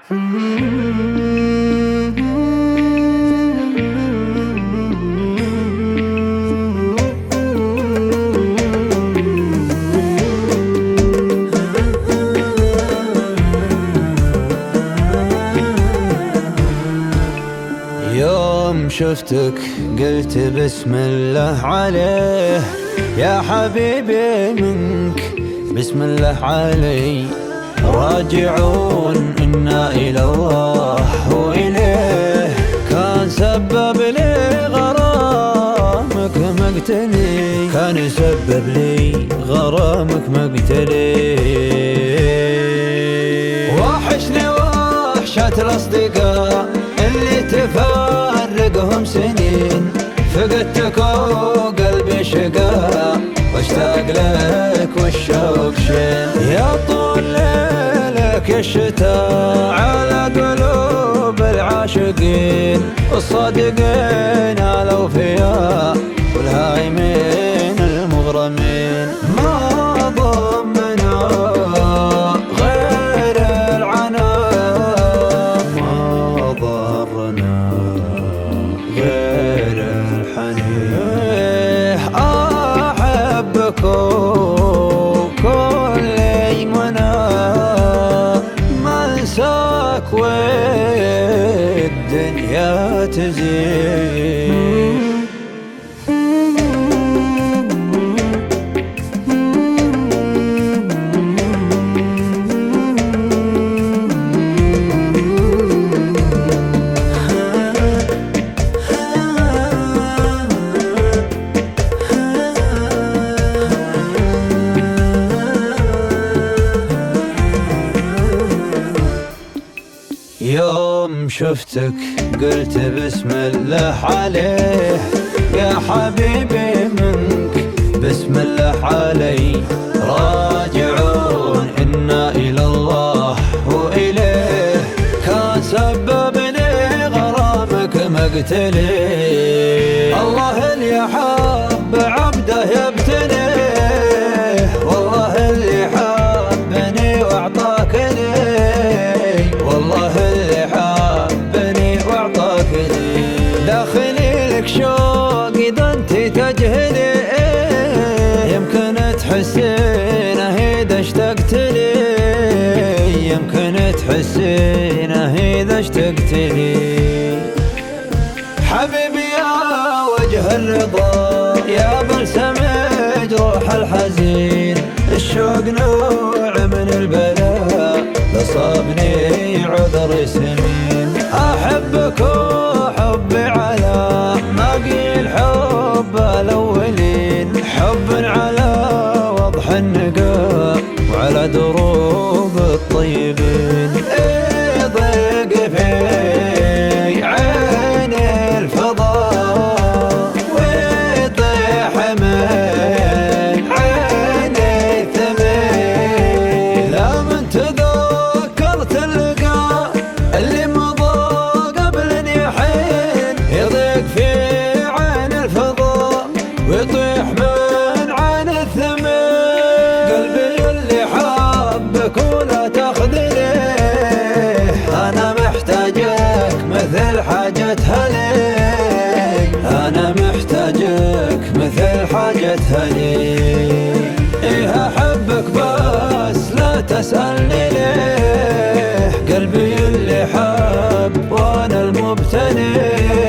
يوم شفتك قلت بسم الله عليه يا حبيبي منك بسم الله علي، راجعون إنا إلى الله وإليه، كان سبب لي غرامك مقتلي، كان يسبب لي غرامك مقتلي. وحشني وحشة الأصدقاء اللي تفارقهم سنين، فقدتك وقلبي شقاء واشتاق لك والشوق شين، يا طول ليلك يا الشتاء على قلوب العاشقين، الصادقين الأوفياء والهايمين المغرمين، ما ضمنا غير العناء، ما ضرنا غير الحنين، أحبك وكل منى ما انساك والدنيا تزيد. يوم شفتك قلت بسم الله عليه يا حبيبي منك بسم الله علي، راجعون إنا إلى الله وإليه، كان سبب لي غرامك مقتلي، الله اللي حب عبده يبتليه، والله اللي حبني واعطاك لي، والله اللي حبني واعطاك لي، داخلي لك شوق اذا انت تجهلي، يمكن تحسينه اذا اشتقت لي، يمكن تحسينه اذا اشتقت لي، حبيبي يا وجه الرضا يا بلسم جروح الحزين، الشوق نوع من البلاء لصابني عذر سنين، أحبك وحبي على ما قيل حب الأولين، حب على وضح النقاء وعلى دروب الطيبين، ضيق في عيني الفضاء ويطيح من عيني الثمين، لا من تذكرت اللقاء اللي مضى قبل ان يحين، يضيق في عين الفضاء ويطيح من عين الثمين، قلبي اللي حبك ولا تخذليه، انا محتاجك مثل حاجتها لي، انا محتاجك مثل حاجتها لي، ايه احبك بس لا تسألني ليه، قلبي اللي حب وانا المبتلي.